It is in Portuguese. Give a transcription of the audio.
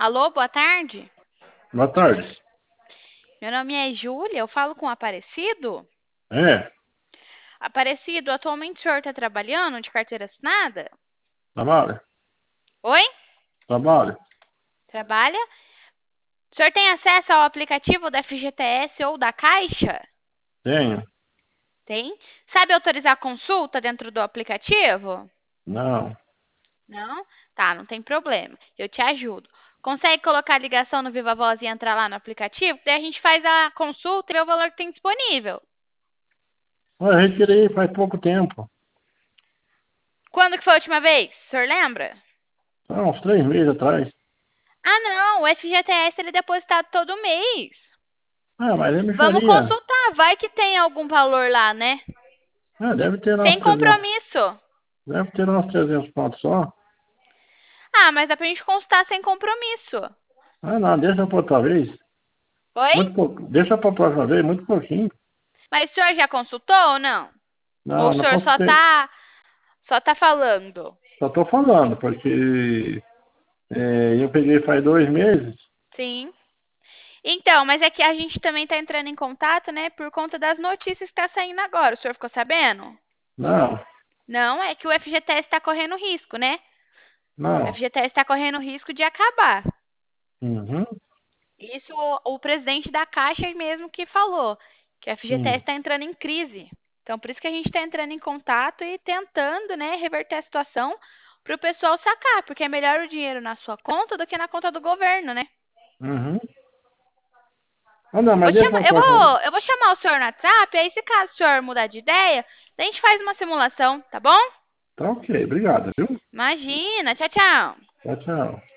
Alô, boa tarde. Boa tarde. Meu nome é Júlia, eu falo com o Aparecido. É, Aparecido, atualmente o senhor está trabalhando de carteira assinada? trabalho, Oi? trabalho. Trabalha? O senhor tem acesso ao aplicativo da FGTS ou da Caixa? Tenho? Tem? Sabe autorizar consulta dentro do aplicativo? Não. Não? Tá, não tem problema. Eu te ajudo. Consegue colocar a ligação no Viva Voz e entrar lá no aplicativo? Daí a gente faz a consulta e vê o valor que tem disponível. Eu retirei faz pouco tempo. Quando que foi a última vez? O senhor lembra? Há uns 3 meses atrás. Ah, não, o FGTS ele é depositado todo mês. Ah, mas ele me Vamos faria. consultar, vai que tem algum valor lá, né? Ah, deve ter Sem uns 300. compromisso. Deve ter uns 300 pontos só. Ah, mas dá pra gente consultar sem compromisso. Ah, não, deixa pra outra vez. Oi? Muito pouco. Deixa pra próxima vez, muito pouquinho. Mas o senhor já consultou ou não? Ou Não, o não senhor posso ter. só tá falando? Só tô falando, porque eu peguei faz 2 meses. Sim. Então, mas é que a gente também tá entrando em contato, né, por conta das notícias que tá saindo agora. O senhor ficou sabendo? Não, Não, é que o FGTS tá correndo risco, né? O não. FGTS tá correndo risco de acabar. Uhum, Isso o presidente da Caixa mesmo que falou, que a FGTS hum, está entrando em crise. Então, por isso que a gente está entrando em contato e tentando, né, reverter a situação para o pessoal sacar, porque é melhor o dinheiro na sua conta do que na conta do governo, né? uhum. Ah, não, mas deixa pra próxima. Eu vou chamar o senhor no WhatsApp, aí se caso o senhor mudar de ideia, a gente faz uma simulação, tá bom? Tá ok, obrigado, viu? Imagina, tchau, tchau. Tchau, tchau.